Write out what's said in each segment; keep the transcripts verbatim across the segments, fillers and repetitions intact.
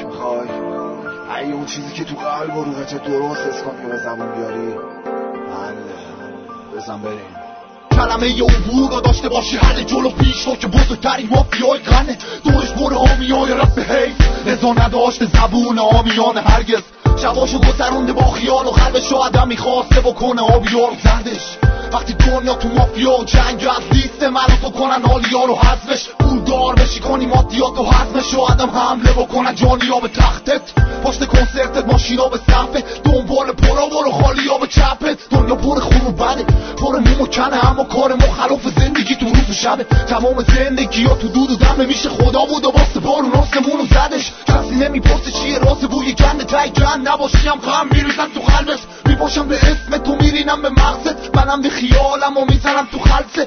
میخوای ای اون چیزی که تو قلب و روحت درست حس کنی و به زبون بیاری حله بزن بریم کلمه یه عبور داشته باشی حل جلو پیش رو که بزرگترین مافیای قرنه دورش بر آمیای رفت حیف رضا نداشته زبون آمیان هرگز شباشو گذرونده با خیال و قلبش آدم میخواسته بکنه آبیار زردش وقتی دنیا تو مافیا و جنگ از لیست منو تو کنن آلیا رو حذفش پول دار بشی کنی مادیات و حزمش و آدم حمله بکنن جانیا به تختت پشت کنسرتت ماشینا به صفه دنبال پرا برو خالیا به چپت دنیا پر خون و بده پر موم و کنه اما کار مخالف زندگی تو روز و شبه تمام زندگی ها تو دود و دم میشه خدا بود و واسه بارون آسمونو زدش کسی نمیپرسه چیه راز بوی گنده تای گند نباشیم غم میریزن تو قلبت میباشم به اسم تو میرینم به مغزت منم به خیالم و میزنم تو خلصه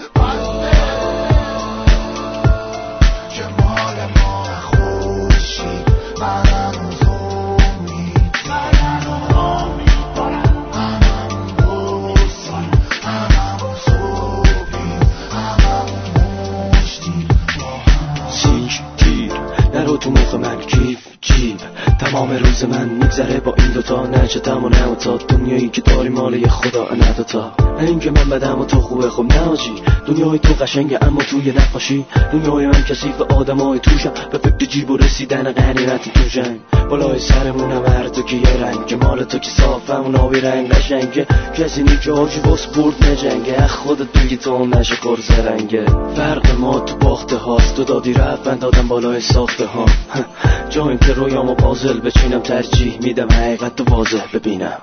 جمال ما خوشی منم زومی منم آمی منم بوسی منم صوبی منم مشتی سیک تیر نرو تو مخ من کیف جیب تمام روز من میگذره با این دوتا نه چتم و نه و تا دنیایی که داری مال خدا نه دوتا نه این که من بدم و تو خوبه خب نه آجی دنیای تو قشنگه اما توی نقاشی دنیای من کثیف آدمای توشم به فکر جیب و رسیدن غنیمتی تو جنگ بالای سرمونم هر تو که یه رنگ مال تو که صافم و ناوی رنگ قشنگه کسی نی که آجی باس برد نجنگه خودت بگی تو نشه کرز رنگه فرق ما تو باخته هاست تو دادی رفت من دادم بالای ساخته ها جایم که رویامو پازل بچینم ترجیح میدم حقیقت تو واضح ببینم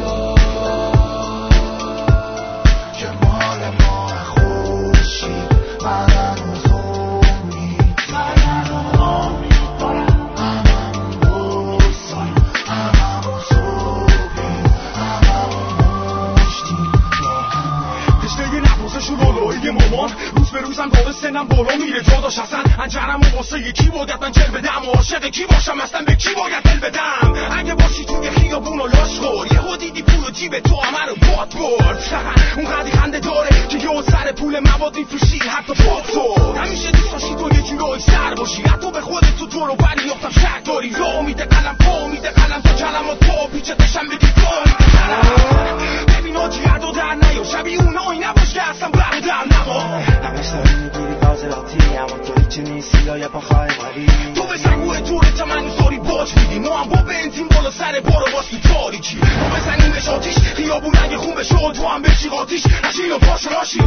جمال ما خوشی منم زومی منم آمی منم بوسی منم صوبی منم مشتی تشنه نفوسشون رولوی مامان روز به روزم داده سنم بالا میره جا داشت اصلا انجرم و واسه یکی باید من جل بدم و عاشق کی باشم اصلا به کی باید دل بدم اگه باشی توی خیابون و لاش خور یه دیدی پول و جیب تو همه رو باد برد اون قدی خنده داره که یه سر پول مواد میفروشی حتی پاد تو همیشه دوست داشتی تو یه جورایی سر باشی حتی به خودت تو جلو بری یافتم شک داری را امید قلم پا امید قلم تا کلمات پا پیچتشم بگی داری ببین آجی هر دو در نیا شبیه اون آی نباش که اصلا بردم نما همه ساری میگیری فاضلاتی اما تو هیچی نیستی لایه پا خواهی مالی تو بزن گوه توره تا من دوزاری باج میدی ما هم با بنزین بالا سر بارو باز تو تاریکی تو بزنیمش آتیش خیابون اگه خون بشه تو هم بشی قاتیش نشین و پاش راشی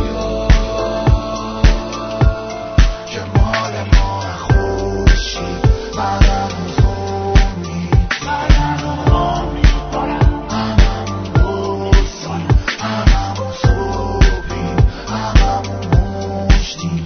جمال ما خوشی منم زومی منم آمی منم بوسی منم صوبی منم مشتی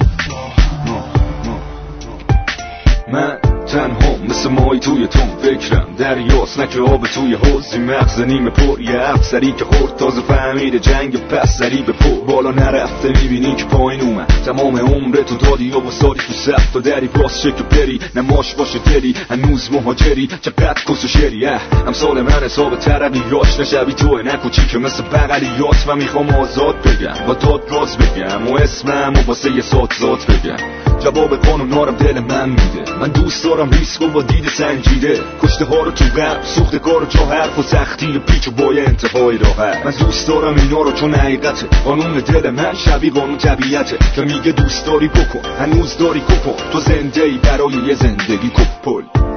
من تنها مثل مای توی تون فکرم دریاست نه که آب توی حوضی مغز نیمه پر یه افسری که خورد تازه فهمیده جنگ پس سری به پر بالا نرفته میبینی که پایین اومد تمام عمر تو دادی و بساری تو صف تا دری باز شه که بری نماش باشه دری هنوز مهاجری چقدر کس و شری امثال من حساب تربیاش نشبی توه نکوچی که مثل بغلیات من میخوام آزاد بگم با داد راز بگم و اسمم و واسه یه سات ذات بگم جواب قانونارم دل من میده من دوست دارم ریسک و با دید سنجیده کشته ها رو تو قلب سوخته کار و جا حرف و سختی و پیچ و بای انتهای راحت من دوست دارم اینا رو چون حقیقته قانون دل من شبیه قانون طبیعته که میگه دوست داری بکن هنوز داری کپن تو زنده ای برای یه زندگی کپل